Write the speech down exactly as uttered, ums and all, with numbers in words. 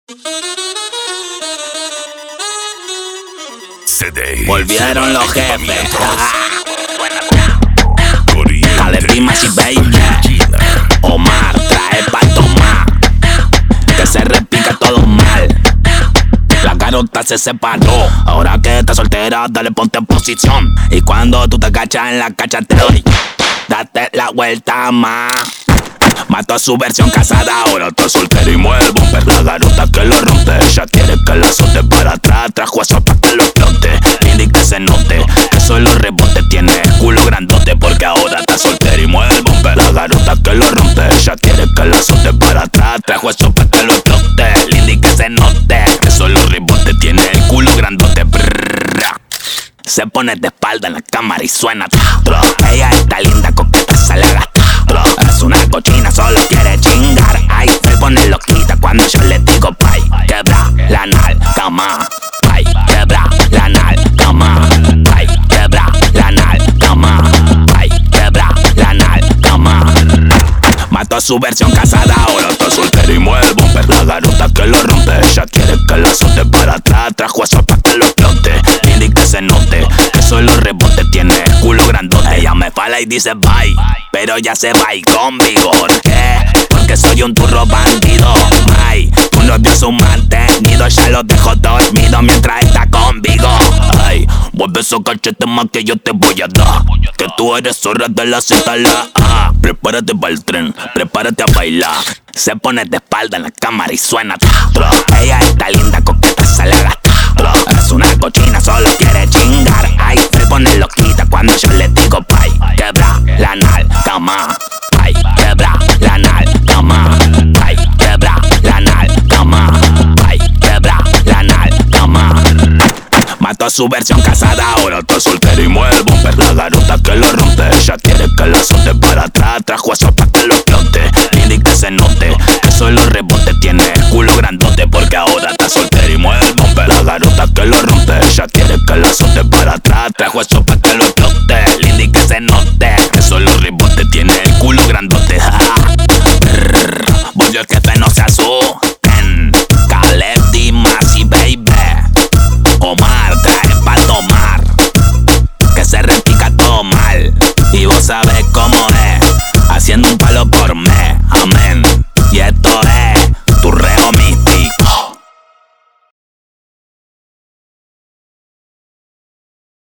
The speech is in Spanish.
Volvieron los jefes. Dale rimas y baby. Omar trae pa' tomar, que se repica todo mal. La garota se separó. Ahora que estás soltera, dale ponte en posición. Y cuando tú te agachas en la cacha te doy. Date la vuelta más. Mató a su versión casada, ahora está soltera y mueve el bumper. La garota que lo rompe, ella quiere que la azote para atrás. Trajo eso pa' que lo explote, y que se note que solo rebote. Tiene el culo grandote porque ahora está soltera y mueve el bumper. La garota que lo rompe, ella quiere que la azote para atrás. Trajo eso pa' que lo explote, y que se note que solo rebote. Tiene el culo grandote. Brrr. Se pone de espalda en la cámara y suena. Ella está linda, coqueta, se le gasta. Es una cochina, solo quiere chingar. Ay, se pone loquita cuando yo le digo pay. Quebra la nalga más. Pay, quebra la nalga más. Pay, quebra la nalga más. Pay, quebra la nalga más. Mató a su versión casada, ahora está soltera y mueve el bumper. La garota que lo rompe, ella quiere que la azote para atrás. Trajo eso pa' que lo explote, y que se note que solo rebote. Tiene el culo grandote. Ella me fala y dice bye, pero ya se va y con vigor. ¿Qué? Porque soy un turro bandido. Ay, uno dio su mantenido, ya lo dejo dormido mientras está conmigo. Ay, vuelve esos cachetes más que yo te voy a dar, que tú eres zorra de la Z a la A. Prepárate para el tren, prepárate a bailar. Se pone de espalda en la cámara y suena. Ella está linda, coqueta, se le gasta. Es una cochina, solo quiere chingar. Ay, se pone loquita cuando yo le digo pay. Quebra la nalga más. Pay, quebra la nalga más. Pay, quebra la nalga más. Pay, quebra la nalga más. Mató a su versión casada, ahora está soltera y mueve el bumper. La garota que lo rompe, ella quiere que la azote para atrás. Trajo eso pa' que lo explote, y que se note que solo rebote. Tiene el culo grandote porque ahora está soltera y mueve el bumper. La garota que lo rompe, ella quiere que la azote para atrás. Trajo eso pa' que lo explote, y que se note que solo rebote. Tiene el culo grandote. Brrr. Volvió el jefe, no se asusten. Caleb, Dimas y baby. Omar trae pa' tomar, que se repica todo mal. Y vos sabés cómo es, haciendo un